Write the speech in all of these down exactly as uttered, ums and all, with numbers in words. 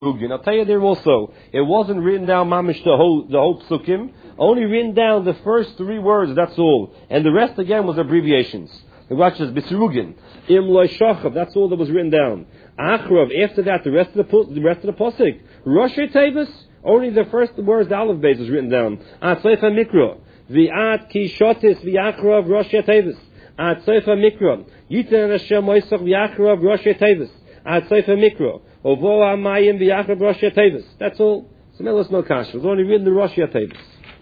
I'll tell you there also, it wasn't written down mamish the whole the whole psukim, only written down the first three words. That's all, and the rest again was abbreviations. The watch is Bisrugin, Im Loy Shachav. That's all that was written down. Achrav. After that, the rest of the the rest of the pasuk, Rosh Tevis. Only the first words, the Aleph base, was written down. At Sefer Mikra, V'at Ki Shotis V'Achrav Rosh Tevis. At Sefer Mikra, Yiten Hashem Moisach V'Achrav Rosh Tevis. At Sefer Mikra, Ovo Amayim V'Achrav Rosh Tevis. That's all. Smelos no kash. It was only written the Rosh Tevis.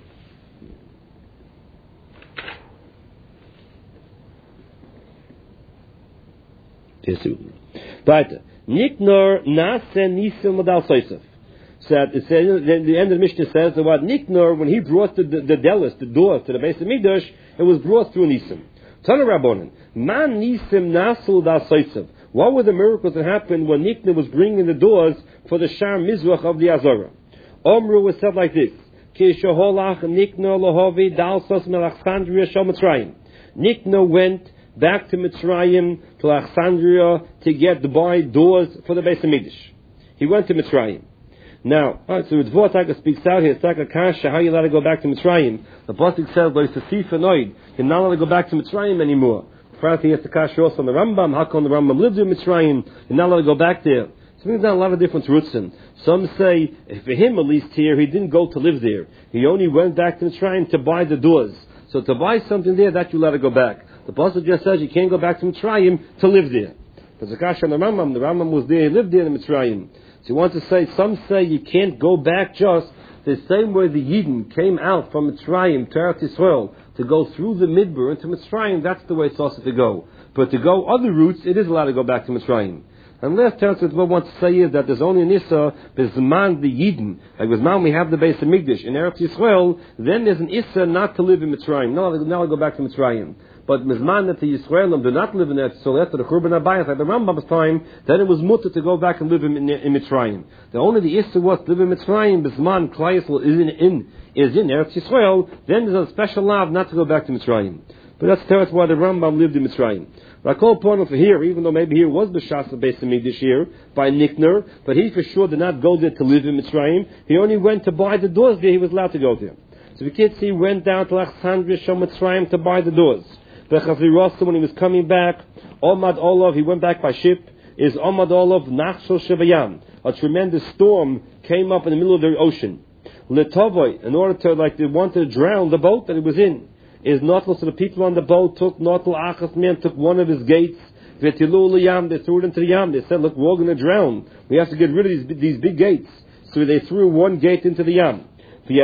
Weiter. Niknor Nase Nisim Modal Soisef. Said, it says, the end of the Mishnah says that what Niknor, when he brought the, the, the delis, the door to the base of Mikdash, it was brought through Nisim. Tana Rabbonin, Man Nisim Nasul Dal Soisef. What were the miracles that happened when Niknor was bringing the doors for the Shar Mizrach of the Azorah? Omru was said like this: Ki Sheholach Niknor Lohovi Dal Sos Melachsandria Shal Mitzrayim. Niknor went back to Mitzrayim, to Alexandria, to get the buy doors for the base of Mikdash. He went to Mitzrayim. Now, alright, so Ritvo Taka speaks out here, Taka Kasha, how you allowed to go back to Mitzrayim? The Pasuk says, Lo Yisasif Anoid, you're not allowed to go back to Mitzrayim anymore. First, he has to Kasha also on the Rambam, how come the Rambam lived in Mitzrayim, you're not allowed to go back there. So there's not a lot of different roots in. Some say, for him at least here, he didn't go to live there. He only went back to Mitzrayim to buy the doors. So to buy something there, that you allowed to go back. The Pasuk just says you can't go back to Mitzrayim to live there. There's a Kasha on the Rambam, the Rambam was there, he lived there in Mitzrayim. So he wants to say, some say you can't go back just the same way the Yidden came out from Mitzrayim to Eretz Yisrael to go through the Midbar into Mitzrayim, that's the way it's also to go. But to go other routes, it is allowed to go back to Mitzrayim. Unless Teretz Yisrael wants to say is that there's only an Issa, Bizman the Yidden, like Bizman we have the base of Mikdash in Eretz Yisrael, then there's an Issa not to live in Mitzrayim. No, now I'll go back to Mitzrayim. But Mizman that the Yisraelim do not live in Eretz Yisrael after the Churban Abayis at the Rambam's time, then it was mutter to go back and live in, in, in Mitzrayim. The only the Issa was to live in Mitzrayim, Mizman Klai Yisrael is in, in is in Eretz Yisrael, then there's a special law not to go back to Mitzrayim. But that's that's why the Rambam lived in Mitzrayim. Rakol Porno for here, even though maybe here was B'Shas based in Mikdash here by Nikner, but he for sure did not go there to live in Mitzrayim. He only went to buy the doors there. He was allowed to go there. So we can't see he went down to Alexandria Shal Mitzrayim to buy the doors. When he was coming back, Omad Olav, he went back by ship, is Omad Olav Nachshel Shebayam. A tremendous storm came up in the middle of the ocean. Letovoy, in order to, like, they wanted to drown the boat that it was in, is Notel, so the people on the boat took Notel Achas man, took one of his gates, Vetilu Liyam, they threw it into the Yam. They said, look, we're all going to drown. We have to get rid of these, these big gates. So they threw one gate into the Yam. And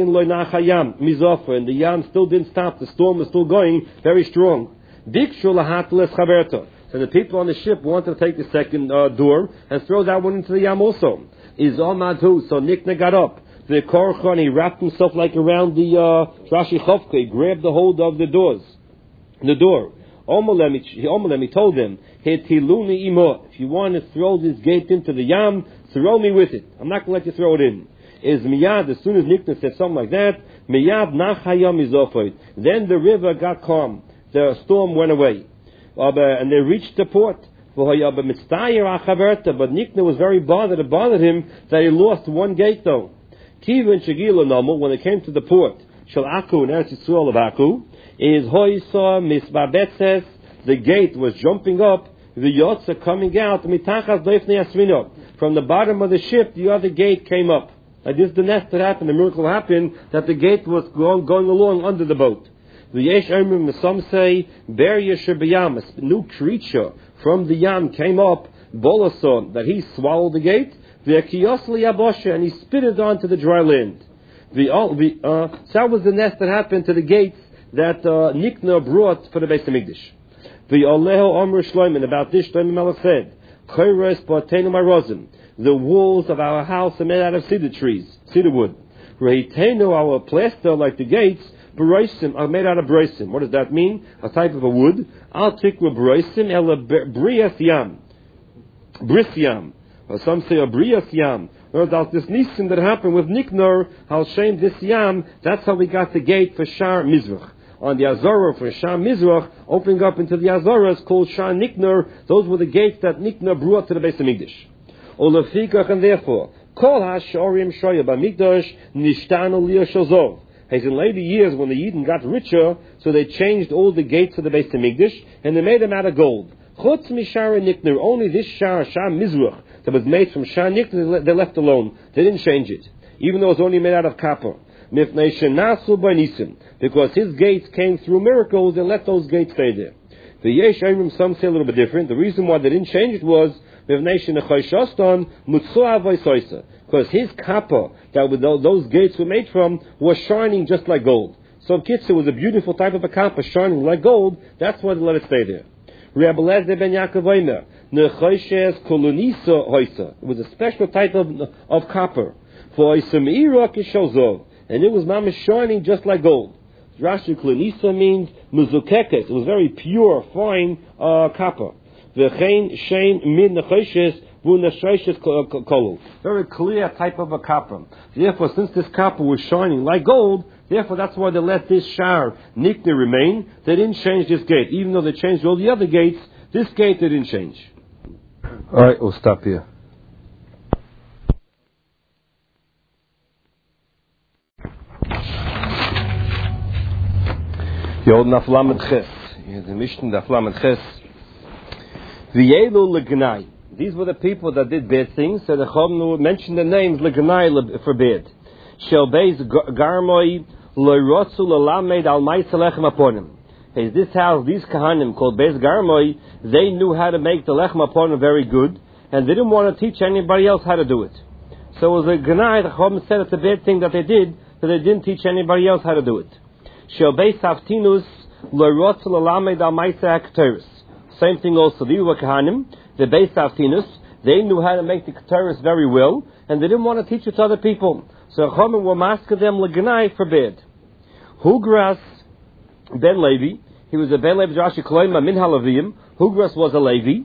the Yam still didn't stop. The storm was still going very strong. So the people on the ship wanted to take the second uh, door and throw that one into the Yam also. Is Amadhu. So Nikna got up. The Korchan, he wrapped himself like around the uh, Rashi Chovka. He grabbed the hold of the doors. The door. Omalem, he told them, if you want to throw this gate into the Yam, throw me with it. I'm not going to let you throw it in. Is miyad, as soon as Nikna said something like that, miyad nachayam izofoid. Then the river got calm. The storm went away. And they reached the port. But Nikna was very bothered. It bothered him that he lost one gate though. Kivin Shagila Nomal, when they came to the port, Shal Aku, in Eretz Yisrael of Aku, is Hoysa Misbabetzes, the gate was jumping up, the Yotza coming out, Mitachas Doifnei Asmino. From the bottom of the ship, the other gate came up. Like this, the nest that happened, the miracle happened, that the gate was going, going along under the boat. The Yesh Ermim, some say, Ber Yesher B'Yam, a new creature from the Yam came up, Bolason, that he swallowed the gate, the Akiyosli Yabosha, and he spit it onto the dry land. The, the, uh, so that was the nest that happened to the gates that uh, Nikna brought for the Beis HaMikdash. The Oleho Omer Shloimeh, about this Shloimeh Melech said, Chayres B'Atenu Marozim, the walls of our house are made out of cedar trees, cedar wood. Reitenu, our plaster, like the gates, B'Roisim, are made out of B'Roisim. What does that mean? A type of a wood. Al Tikru B'Roisim, Ela Brias Yam. Bris Yam. Or some say a Brias Yam. About this nisim that happened with Niknor, Al Shem this Yam, that's how we got the gate for Shar Mizrach. On the Azorah for Shar Mizrach, opening up into the Azorah is called Shar Niknor. Those were the gates that Niknor brought to the Beis HaMikdash. Olefikach, and therefore, Kol HaShorim Shoya B'Mikdash Nishtanu Liyah Shozov. As in later years, when the Yidden got richer, so they changed all the gates of the Beis Hamikdash, and they made them out of gold. Chutz Mishara Nikner, only this Shar, Shar Mizrach, that was made from Shar Nikner, they left alone. They didn't change it, even though it was only made out of copper. Mifnei Shenasu B'Nisim, because his gates came through miracles, and let those gates stay there. The Yesh Ayrim, some say a little bit different. The reason why they didn't change it was because his copper that those gates were made from was shining just like gold. So Kitzur was a beautiful type of a copper shining like gold. That's why they let it stay there. Rabbi Lezer ben Yaakov Omer, it was a special type of of copper for Isamira, and it was mamish shining just like gold. Rashi Klonisa means muzukeket. It was very pure, fine uh, copper. V'chein shein min nechoshes vu nechoshes kolul. Very clear type of a copper. Therefore, since this copper was shining like gold, therefore that's why they let this shar nikne remain. They didn't change this gate, even though they changed all the other gates. This gate they didn't change. All right, we'll stop here. Yod Naflam Ches. The Mishnah Naflam Ches. V'yelu legnai. These were the people that did bad things. So the Chum mentioned the names legnai for bad. Shel beis garmoi loyrotzu lelamed al ma'aseh lechem aponim. Is this house, these kahanim called beis garmoi, they knew how to make the lechem aponim very good, and they didn't want to teach anybody else how to do it. So it was a gnai. The Chum said it's a bad thing that they did, that they didn't teach anybody else how to do it. Shel beis haftinus loyrotzu lelamed al ma'aseh hakteris. Same thing also. The Kahanim, the Beis Haftinus, they knew how to make the Keteris very well, and they didn't want to teach it to other people. So Chachamim were masking them legnai forbid. Hugras ben Levi, he was a ben Levi Rashi Kloima min haLevim. Hugras was a Levi.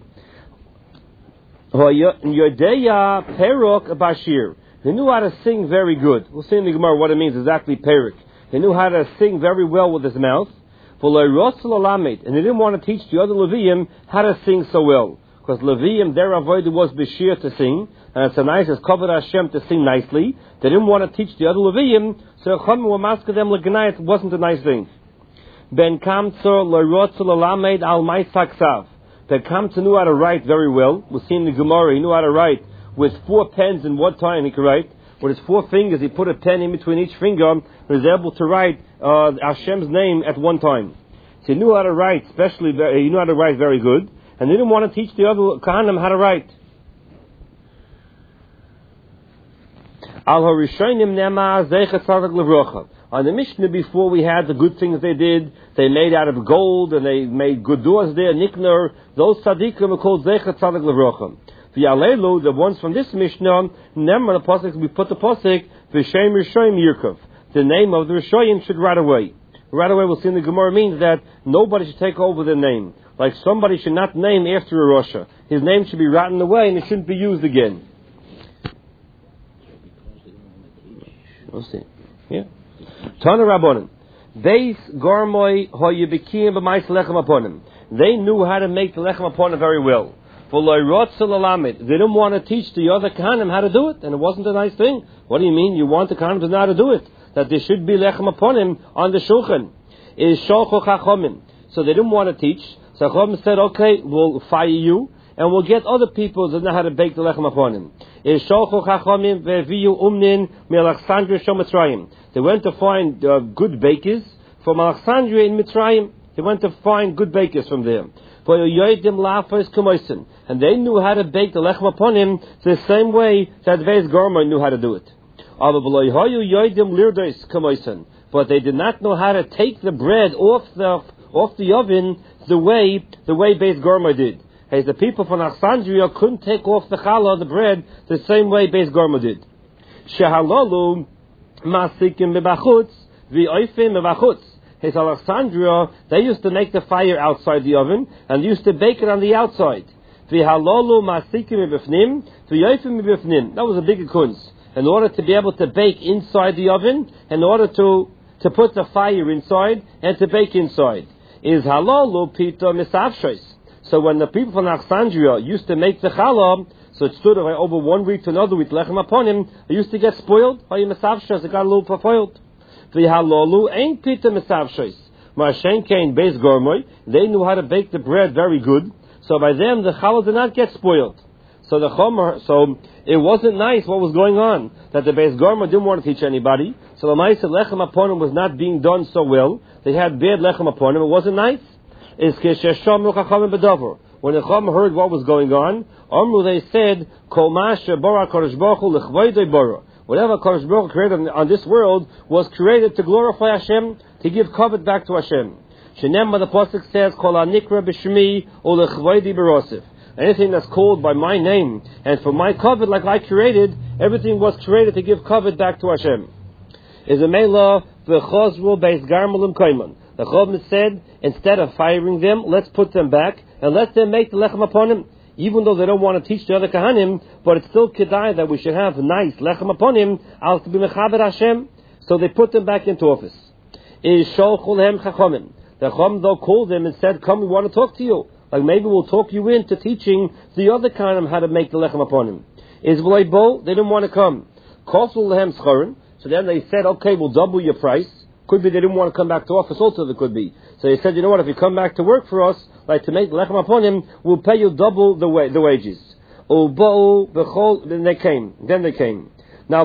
Yodeya Perok Bashir. He knew how to sing very good. We'll see in the Gemara what it means exactly. Perok. He knew how to sing very well with his mouth. And he didn't want to teach the other Levium how to sing so well. Because Levium, their avodah was Bashir to sing, and it's a nice as Kavod Hashem to sing nicely. They didn't want to teach the other Levium, so Chachamim were masking them legnai. It wasn't a nice thing. Ben Kamtzor loyrotzu lelamed al ma'aseh ksav. Ben Kamtzor knew how to write very well. We'll see in the Gemara, he knew how to write with four pens in one time. He could write. With his four fingers, he put a pen in between each finger, and was able to write uh, Hashem's name at one time. So he knew how to write, especially, he knew how to write very good, and he didn't want to teach the other Kahanim how to write. Al Harishonim Nema Zeichet Tzadik Levrocha. On the Mishnah before, we had the good things they did. They made out of gold, and they made good doors there, Nikner. Those tzaddikim are called Zeichet Tzadik Levrocha. The Alelu, the ones from this Mishnah, Nemar the pasuk, we put the pasuk V'Shem Rishoyim Yirkov. The name of the Rishoyim should right away. Right away, we'll see in the Gemara means that nobody should take over their name. Like somebody should not name after a Rosha. His name should be rotten away, and it shouldn't be used again. We'll see. Yeah. Tana Rabbanim. Beis Garmoi Hoyebikim B'Ma'aseh Lechem Aponim. They knew how to make the Lechem Aponim very well. For Loyrotzu Lelamed, they didn't want to teach the other Kahanim how to do it, and it wasn't a nice thing. What do you mean? You want the Kahanim to know how to do it? That there should be Lechem Aponim on the Shulchan. Is Sholcho Chachomim. So they didn't want to teach. So Chachomim said, okay, we'll fire you, and we'll get other people that know how to bake the Lechem Aponim. Is Sholcho Chachomim Ve'viyu Umnin Me'Alexandria Shom Mitzrayim. They went to find uh, good bakers from Alexandria in Mitzrayim. They went to find good bakers from there. And they knew how to bake the lechem aponim the same way that Beis Garmoi knew how to do it. But they did not know how to take the bread off the off the oven the way the way Beis Garmoi did. As the people from Alexandria couldn't take off the challah, the bread, the same way Beis Garmoi did. Shehalalu masikim bebachutz v'oifim bebachutz. His Alexandria, they used to make the fire outside the oven and used to bake it on the outside. That was a bigger kunz. In order to be able to bake inside the oven, in order to, to put the fire inside and to bake inside. Is halalu pita misavshos. So when the people from Alexandria used to make the challah, So it stood over, over one week to another week. Lechem upon him, it used to get spoiled. It got a little spoiled. V'halolu ain't pita mesavshos. Marshen kain beis gormoy. They knew how to bake the bread very good. So by them, the challah did not get spoiled. So the chomer, so it wasn't nice what was going on. That the beis gormoy didn't want to teach anybody. So the ma'aseh lechem upon him was not being done so well. They had bad lechem upon him. It wasn't nice. Is kesheshamu chachamim bedavar. When the Chacham heard what was going on, Amru, they said, Kol ma'aseh bara Kadosh Baruch Hu l'chvoidei bara. Whatever Kadosh Baruch Hu created on, on this world was created to glorify Hashem, to give covet back to Hashem. Shenem, the pasuk says, Kol ha'nikra b'shmi u l'chvoidei barosif. Anything that's called by my name and for my covet, like I created, everything was created to give covet back to Hashem. Is a mela v'chozru beis garmelim kaiman. The Chacham said, instead of firing them, let's put them back and let them make the lechem upon him. Even though they don't want to teach the other kahanim, but it's still kedai that we should have nice lechem upon him, al to be mechaber Hashem. So they put them back into office. Is sholchul hem chachamim. The Chacham though called them and said, come, we want to talk to you. Like maybe we'll talk you into teaching the other kahanim how to make the lechem upon him. Is v'loi bo, they didn't want to come. Kosel lehem schorin. So then they said, okay, we'll double your price. Could be they didn't want to come back to office also, there could be. So they said, you know what, if you come back to work for us, like to make lechem upon him, we'll pay you double the wa- the wages. Then they came. Then they came. Now,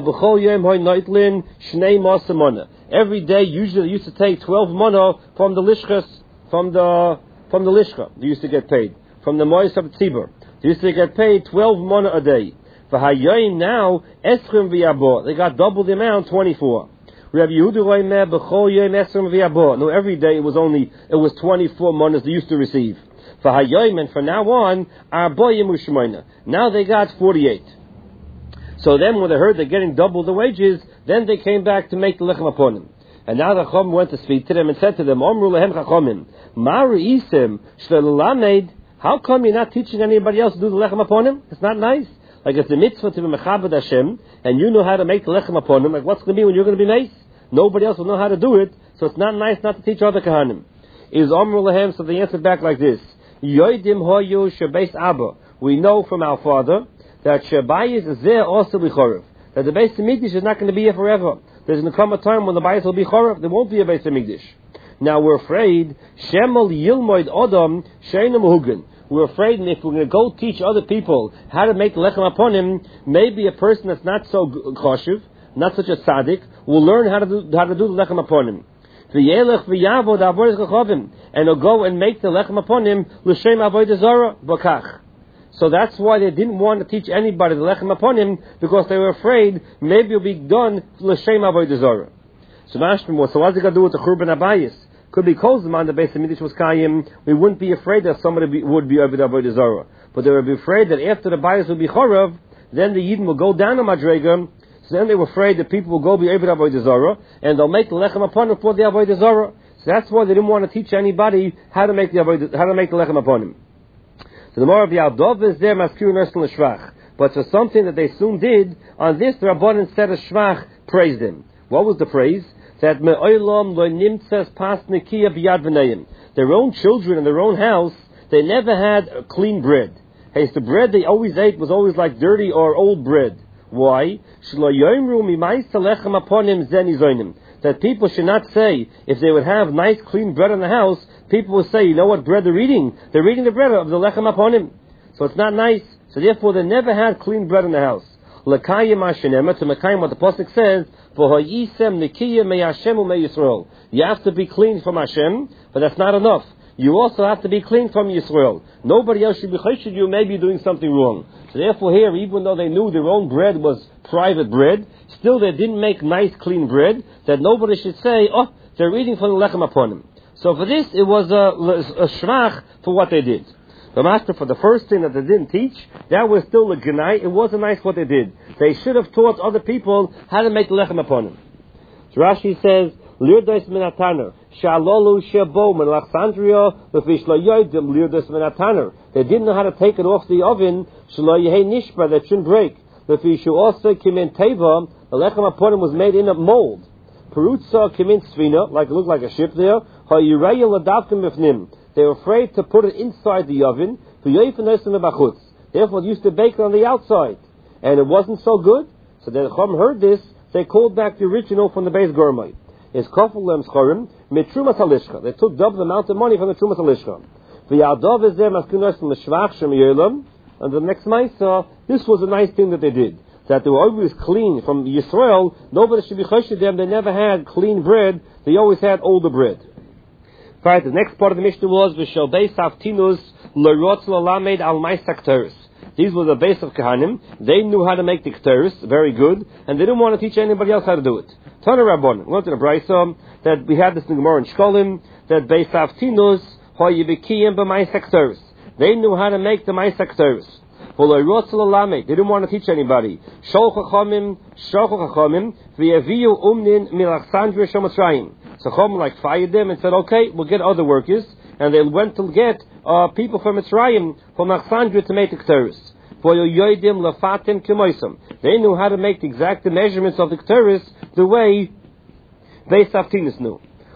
every day, usually they used to take twelve mana from the lishkas, from the, from the lishka. They used to get paid. From the mois of tzibur. They used to get paid twelve mana a day. For hayoim now, eschrim v'yabo. They got double the amount, twenty-four. Rabbi Yehuda no, every day it was only it was twenty-four manas they used to receive. For Hayyim, and from now on, now they got forty-eight. So then when they heard they're getting double the wages, then they came back to make the lechem upon them. And now the Chacham went to speak to them and said to them, Omru lehem chachamim, Mari isim shvelulamed. How come you're not teaching anybody else to do the lechem upon him? It's not nice. Like it's a mitzvah to be mechabed Hashem, and you know how to make the lechem upon him. Like what's going to be when you're going to be nice? Nobody else will know how to do it, so it's not nice not to teach other kahanim. Is Amru lehem, so they answered back like this: Yoidim hoyu shebeis abba. We know from our father that Shabayis is there also be chorev. That the Beis Hamikdash is not going to be here forever. There's going to come a time when the Bayis will be chorev. There won't be a Beis Hamikdash. Now we're afraid Shemel Yilmoid Odom Sheina Muhugan. We're afraid that if we're going to go teach other people how to make lechem upon him, maybe a person that's not so choshev, not such a tzaddik, will learn how to do how to do the lechem upon him. And he'll go and make the lechem upon him l'shem avodah zarah b'kach. So that's why they didn't want to teach anybody the lechem upon him, because they were afraid maybe it'll be done l'shem avodah zarah. So mashma, so what's it going to do with the churban abayis? Could be kozman the Beis Hamikdash was kayim. We wouldn't be afraid that somebody be, would be over the avodah zarah, but they would be afraid that after the bayis will be chorav, then the yidden will go down to madrega. So then they were afraid that people will go be over the avodah zarah, and they'll make the lechem upon him for the avodah zarah. So that's why they didn't want to teach anybody how to make the avodah, how to make the lechem upon him. So the more of the Ya'adov is there, maskir nursel shvach. But for something that they soon did, on this the Rabbanan said a shvach praised him. What was the praise? That me'olam lo nimtzes pas nekiya b'yad v'nayim. Their own children in their own house, they never had a clean bread. Hey, the bread they always ate was always like dirty or old bread. Why? That people should not say, if they would have nice clean bread in the house, people will say, you know what bread they're eating? They're eating the bread of the lechem upon him. So it's not nice. So therefore they never had clean bread in the house. L'kayim ashenema, to Mekayim what the Pasuk says, you have to be clean from Hashem, but that's not enough. You also have to be clean from Yisrael. Nobody else should be choshed you, maybe doing something wrong. So therefore here, even though they knew their own bread was private bread, still they didn't make nice clean bread, that nobody should say, oh, they're eating from the lechem upon them. So for this, it was a, a shvach for what they did. The master, for the first thing that they didn't teach, that was still a genai. It wasn't nice what they did. They should have taught other people how to make lechem upon them. So Rashi says, Lirdos minataner, Shalolu shebo min Alexandria, lefish lo yodim lirdos minataner. They didn't know how to take it off the oven, shelo yehei nishba, that shouldn't break. Lefish also kimin teva, the lechem upon him was made in a mold. Perutza kimin svina, like it looked like a ship there. Ha yiraya ladavkim b'fnim. They were afraid to put it inside the oven, Therefore, they used to bake it on the outside. And it wasn't so good. So then the Chacham heard this, they called back the original from the base Gourmet. Is kofel lem schorim mit trumas halishcha. They took double the amount of money from the trumas halishcha. V'yadav is there maskunos from the shvach shem yelam. And the next ma'isa, this was a nice thing that they did. That they were always clean from Yisrael. Nobody should be choshed them. They never had clean bread. They always had older bread. Right. The next part of the Mishnah was v'shel beis avtinus l'rotz l'lamed al ma'asak teres. These were the base of Kahanim. They knew how to make the Ketores, very good, and they didn't want to teach anybody else how to do it. Tana Rabbon, we went to the Brayso, that we had this in Gemara in Shkolim, that Beis Avtinus, ho'yibikiyim b'ma'asak Ketores. They knew how to make the ma'asak Ketores. They didn't want to teach anybody. Shol chachamim, shol chachamim, v'yaviyu umnin milachsandria shomatzrayim. So Chacham like fired them and said, okay, we'll get other workers. And they went to get uh, people from Mitzrayim, from Alexandria, to make the Ketores. They knew how to make the exact measurements of the Ketores the way Beis Avtinus knew.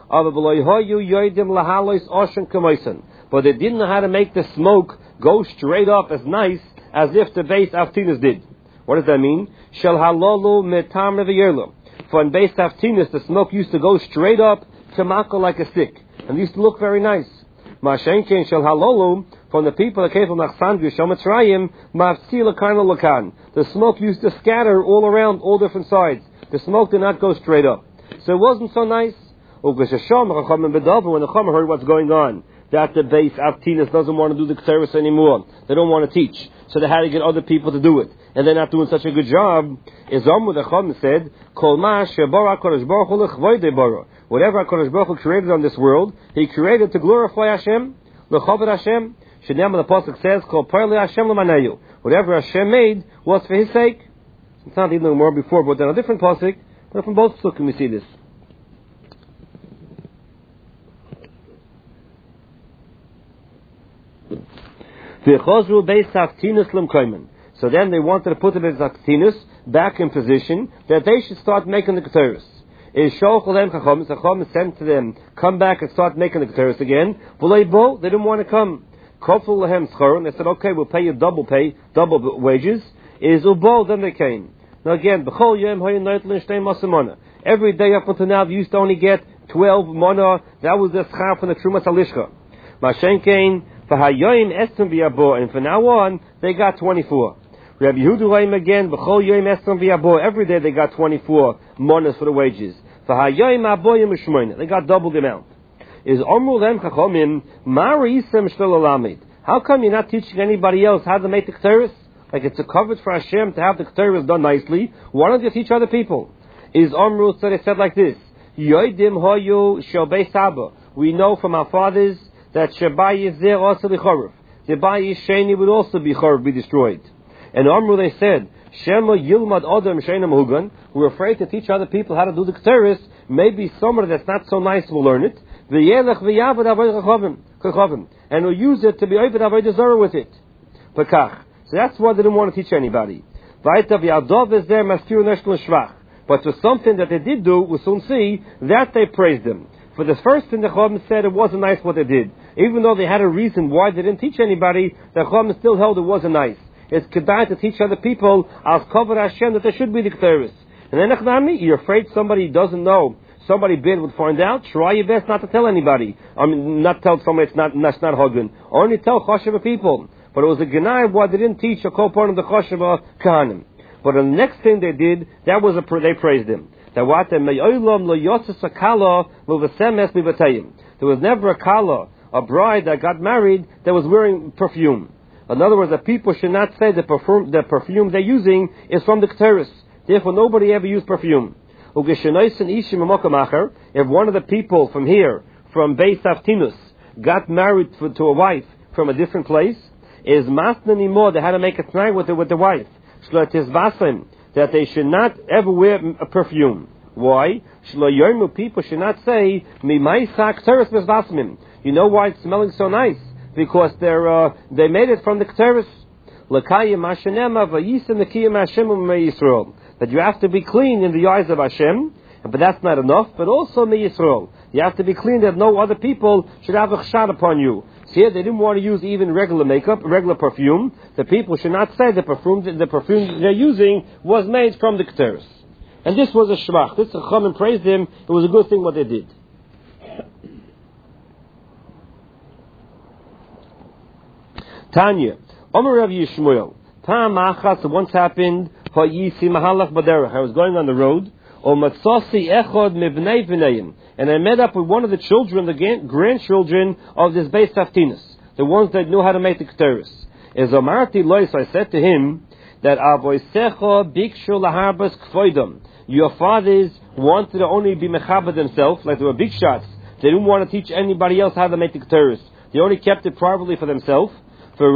But they didn't know how to make the smoke go straight up as nice as if the Beis Avtinus did. What does that mean? For in Beis Avtinus, the smoke used to go straight up to Mako like a stick. And it used to look very nice. Mashenken shel halolu, from the people that came from Alexandria, Shomatzrayim, mavtzila karna lakan. The smoke used to scatter all around, all different sides. The smoke did not go straight up. So it wasn't so nice. When the Chacham heard what's going on, that the Beis Avtinus doesn't want to do the Ketores anymore. They don't want to teach. So they had to get other people to do it. And they're not doing such a good job. Izom with the Chacham said, Kol ma shebara kodesh baruch hu lechvoidei bara. Whatever HaKadosh Baruch Hu created on this world, He created to glorify Hashem, l'chavod Hashem. Shneim the pasuk says, Kol parli Hashem l'maneyu. Whatever Hashem made was for His sake. It's not even more before, but then a different pasuk. But from both pasukim we see this. V'chozru beis Avtinus l'mkoimen. So then they wanted to put the Beis Avtinus back in position that they should start making the Ketores. Is Shochalem Chacham, Chacham sent to them, come back and start making the Ketores again. V'leibo, they didn't want to come. Kofel lehem schar, and they said, okay, we'll pay you double pay, double wages. Is Ubo, then they came. Now again, B'chol yom hayin noitlin shtei masamona. Every day up until now, they used to only get twelve mana. That was the schar from the Trumas Halishcha. Mashenkein, v'hayoyim estem v'yabo, and from now on, they got twenty-four. Rabbi Yehuda Raim again, B'chol yom estem v'yabo. Every day they got twenty-four manas for the wages. They got double the amount. Is Omru Lem Chachomim Marisem Shlolamid? How come you're not teaching anybody else how to make the Ketores? Like it's a coverage for Hashem to have the Ketores done nicely. Why don't you teach other people? Is Omru, so they said like this: Yoidim Hoyu Shobei Saba. We know from our fathers that Shabai is there also the Choruf. The Bai Sheni would also be Choruf, be destroyed. And Omru, they said, Shema Yilmad Adam Shena Mahugan. We're afraid to teach other people how to do the Ketores. Maybe somebody that's not so nice will learn it. V'yelech v'yavad avodah chachavim, and we'll use it to be ovid avodah zarah with it. Pekach. So that's why they didn't want to teach anybody. V'ayta v'yadov is there maskir neshul shvach. But for something that they did do, we'll soon see that they praised them. For the first thing the Chacham said, it wasn't nice what they did. Even though they had a reason why they didn't teach anybody, the Chacham still held it wasn't nice. It's kedai to teach other people as cover Hashem that there should be the Ketores. And then Echnami, you're afraid somebody doesn't know. Somebody bid would find out. Try your best not to tell anybody. I mean, not tell somebody it's not that's not Hagun. Only tell Chosheva people. But it was a Genai why they didn't teach a co part of the Chosheva Kahanim. But the next thing they did, that was a they praised him. That what they me'olam lo yotzes a kala l'v'semes mivatayim. There was never a kala, a bride that got married that was wearing perfume. In other words, the people should not say the perfume the perfume they're using is from the Ketores. Therefore, nobody ever used perfume. If one of the people from here, from Beis Avtinus, got married to, to a wife from a different place, is masna anymore. They had to make a tonight with, with the wife. That they should not ever wear a perfume. Why? People should not say, you know why it's smelling so nice? Because they're, uh, they made it from the Ketores. That you have to be clean in the eyes of Hashem, but that's not enough, but also Mi Yisrael. You have to be clean that no other people should have a chshad upon you. So here they didn't want to use even regular makeup, regular perfume. The people should not say the perfume the perfume they're using was made from the Keteris. And this was a shvach. This Chachamim praised him. It was a good thing what they did. Tanya, Omer Rav Yishmael, Tam Achas, once happened, Ha'yisi Mahalach Baderach. I was going on the road, O Matzasi Echod Mibnei V'neim, and I met up with one of the children, the grandchildren of this Beis Haftinus, the ones that knew how to make the Keteris. As Amarti Lois, I said to him, that Avoisecho Bikshu Laharbas Kvoidam, your fathers wanted to only be Mechaba themselves, like they were big shots. They didn't want to teach anybody else how to make the Keteris. They only kept it privately for themselves. For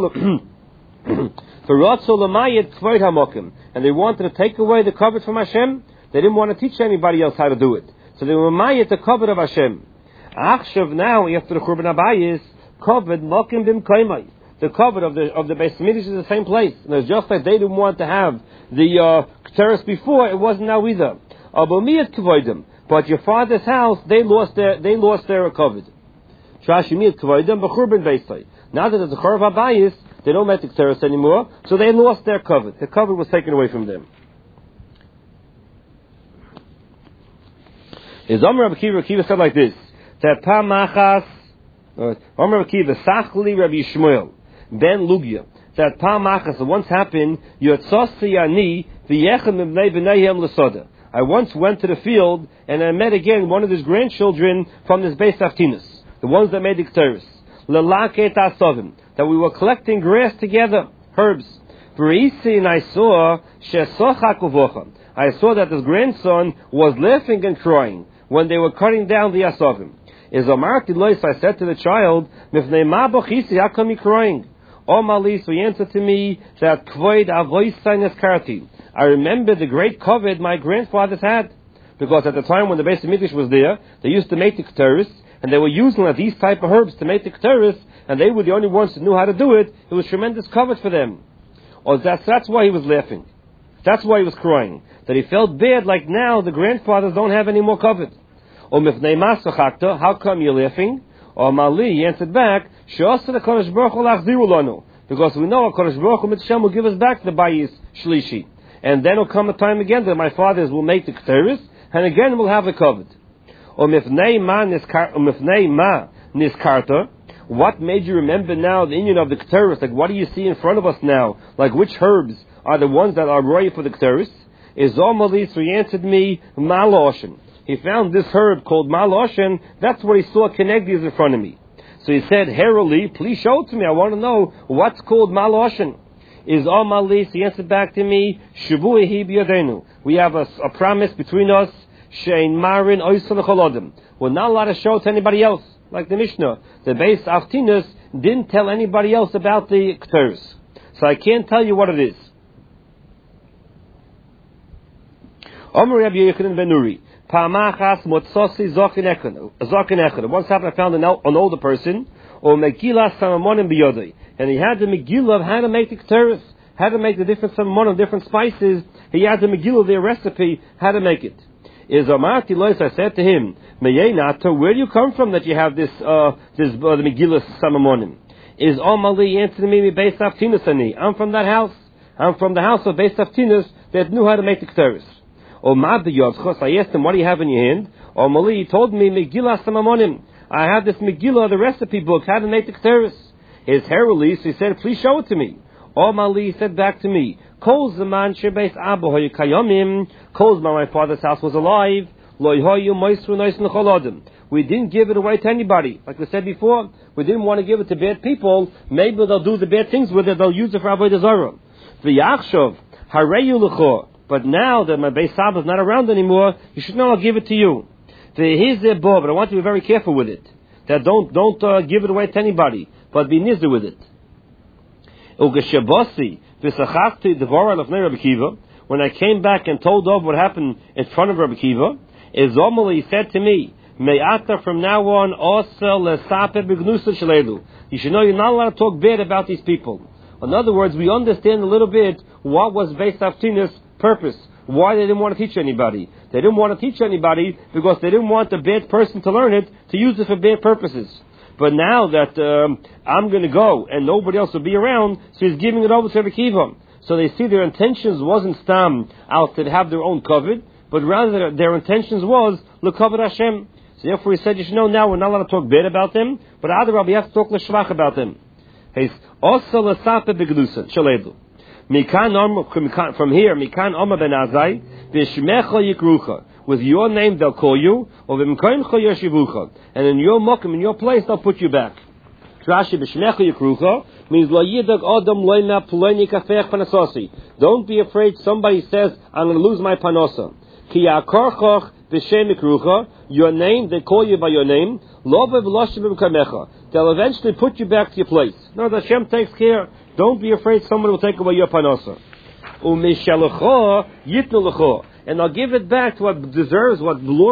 and they wanted to take away the covet from Hashem. They didn't want to teach anybody else how to do it. So they were mayit the covet of Hashem. Achshav now, after the Churban Abayis, covet mokim bim kaimai. The covet of the of the Beis Mikdash is the same place. And it's just like they didn't want to have the uh, Keteris before, it wasn't now either. But your father's house, they lost their they lost their covet. Trashimiyat kvoidam b'churban beisai. Now that it's a Churban Abayis, they don't make the Keteris anymore, so they lost their covet. The covet was taken away from them. Is Omer Rabbi Akiva, Akiva said like this, that Pamachas, Omer Rabbi Akiva, Sachli Rabbi Yishmael, Ben Lugya, that Pamachas, once happened, Yotzasi Ani, V'yechem Mibnei B'neihem L'soda. I once went to the field, and I met again one of his grandchildren from this Beis Haftinus, the ones that made the Keteris. Lelaket Asovim, that we were collecting grass together, herbs. V'reisi, and I saw, Shesochak Uvocha. I saw that his grandson was laughing and crying when they were cutting down the Asovim. Is Amarti Lois, I said to the child, Mifnei ma bochisi, how come you crying? Omali, so he answered to me, that Kvoid Avoisain Eskarti. I remember the great covet my grandfathers had. Because at the time when the Beis Mikdash was there, they used to make the Keteris, and they were using these type of herbs to make the Keteris, and they were the only ones who knew how to do it. It was tremendous covet for them. Or that's, that's why he was laughing. That's why he was crying. That he felt bad, like now the grandfathers don't have any more covet. Or mifnei masachakta, how come you're laughing? Or Mali, he answered back, She'asa the Kodesh Baruch Hu lachziru lanu. Because we know Kodesh Baruch Hu Mitzvah will give us back the Bayis Shlishi. And then will come a time again that my fathers will make the Keteris, and again we'll have the covet. Or mifnei ma niskarta, what made you remember now the Indian of the Keteris? Like what do you see in front of us now? Like which herbs are the ones that are royal for the Keteris? Is Omali, so he answered me, Maloshen. He found this herb called Maloshen, that's what he saw Kenegdi is in front of me. So he said, Heroli, please show it to me, I want to know what's called Maloshen. Is Omali, so he answered back to me, Shavuhi biyadenu. We have a, a promise between us, Shein Marin Oysal Cholodim. We're not allowed to show it to anybody else, like the Mishnah. The Beis Haftinus didn't tell anybody else about the Keteris. So I can't tell you what it is. Omer Rabbi Yochanan ben Nuri, Pa'amachas motzosi zokin echad. Once happened, I found an, an older person, or Megillah samamonim biyodai, and he had the Megillah of how to make the Keteris, how to make the different samamonim, different spices. He had the Megillah, their recipe, how to make it. Is Amarti Lois, I said to him, Meyenata, where do you come from that you have this, uh, this, uh, the Megillah samamonim? Is Omali answering me, Beis Haftinus ani? I'm from that house. I'm from the house of Beis Haftinus that knew how to make the Keteris. Or Mad Yodchos, I asked him, what do you have in your hand? Or Mali, he told me, Megillah Samamonim. I have this Megillah, the recipe book, how to make the Keteris. His Heroli, so he said, please show it to me. Or Mali said back to me, Kol Zaman Shebeis Abba Hoyu Kayomim, Kol Zaman, my father's house was alive, Loi Hoyu Moisru Nois Necholodim. We didn't give it away to anybody. Like we said before, we didn't want to give it to bad people. Maybe they'll do the bad things with it, they'll use it for Avodah Zarah. V'yachshov, Hareyu L'cho. But now that my Beis Saba is not around anymore, you should know I'll give it to you. Here's their bar, but I want you to be very careful with it. That don't don't uh, give it away to anybody, but be nizir with it. When I came back and told of what happened in front of Rabbi Kiva, Izomali said to me, Me'ata from now on, you should know you're not allowed to talk bad about these people. In other words, we understand a little bit what was Beis Haftinus' purpose, why they didn't want to teach anybody. They didn't want to teach anybody because they didn't want the bad person to learn it, to use it for bad purposes. But now that um, I'm going to go and nobody else will be around, so he's giving it over to Rabbi Akiva. So they see their intentions wasn't stam out to have their own covet, but rather their, their intentions was l'kavod Hashem. So therefore he said, you should know now we're not allowed to talk bad about them, but other Rabbi you have to talk l'shvach about them. He's also l'sape beglusa shaledu. Mikan from here, Mikan Oma ben Azai, Bishmecha Yikrucha. With your name they'll call you, or V'mkoimcha Yoshivucha. And in your mokum, in your place, they'll put you back. Rashi Bishmecha Yikrucha means Lo Yidag Adam Loina Puleni Kafech Panasasi. Don't be afraid somebody says, I'm going to lose my panosa. Ki Yakarchoch B'Shem Yikrucha. Your name, they call you by your name. Lo V'v'loshim B'mkamecha. They'll eventually put you back to your place. No, the Hashem takes care. Don't be afraid someone will take away your panosa. And I'll give it back to what deserves, what belongs.